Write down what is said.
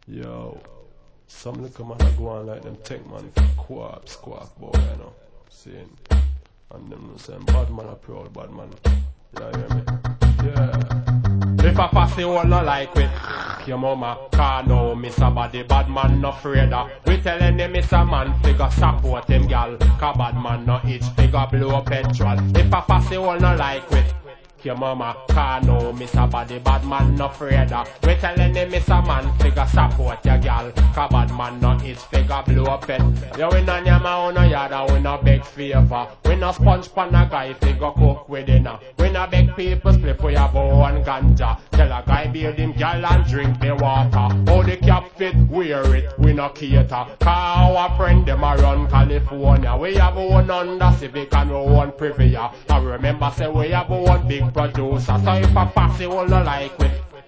Yo, some little man a go on like them tech man for squawk boy, you know. Saying, and them no saying bad man a proud bad man. You hear me? Yeah. If a fussy one no like we, your mama can't know miss a body, bad man no afraid of. We telling him miss a man figure support him gal, cause bad man no itch figure blow petrol. If a fussy one no like we, your mama can't know miss a body, bad man no afraid of. We telling him miss a man figure support your gal, cause bad man no itch figure blow pet. Yo we no nyama no yada, we no beg favor. We no sponge pan a guy figure cook with dinner. We no beg people split for your bow and ganja. Tell a guy beard him gal and drink the water. How the cap fit, wear it, we no cater. Cause our friend them a run California. We have one under Civic and one Privia. I remember say we have one big producer. So if a fussy will no like we,